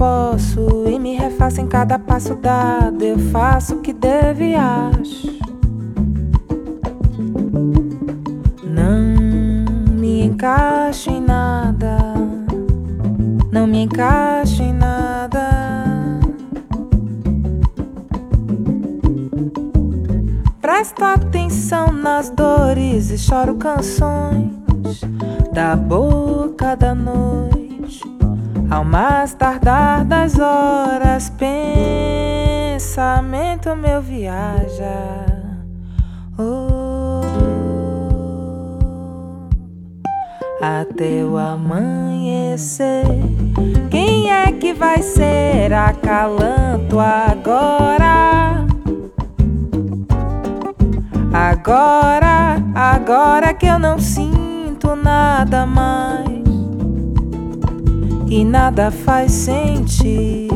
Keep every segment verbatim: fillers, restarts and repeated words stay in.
posso e me refaço em cada passo dado. Eu faço o que devo e acho. Não me encaixo em nada, não me encaixo em nada. Presto atenção nas dores e choro canções da boca da noite. Ao mais tardar das horas, pensamento meu viaja. Oh, até o amanhecer. Quem é que vai ser acalanto agora? Agora, agora que eu não sinto nada mais e nada faz sentido.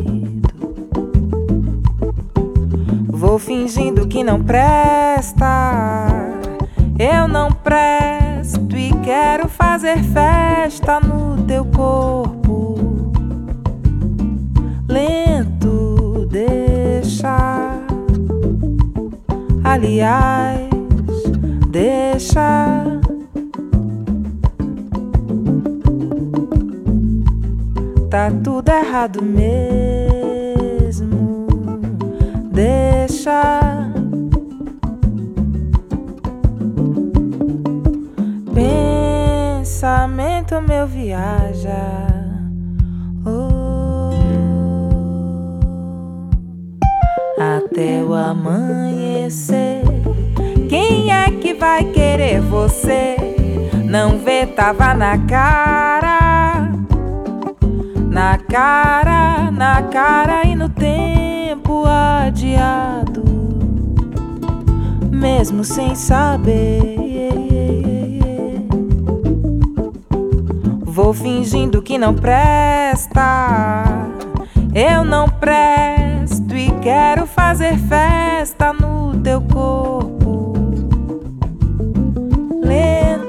Vou fingindo que não presta, eu não presto e quero fazer festa no teu corpo. Lento, deixa. Aliás, deixa. Tá tudo errado mesmo. Deixa. Pensamento meu viaja. Oh, até o amanhecer. Quem é que vai querer você? Não vê, tava na cara. Na cara, na cara e no tempo adiado. Mesmo sem saber. Vou fingindo que não presta. Eu não presto e quero fazer festa no teu corpo. Lento.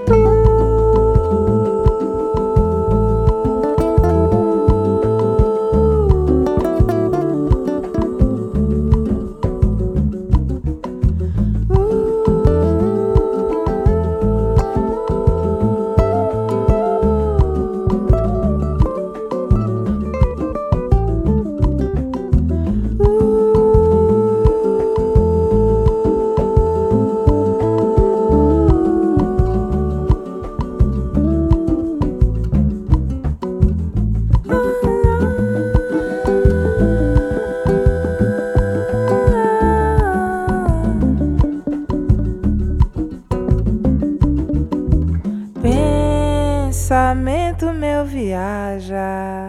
Pensamento meu viaja.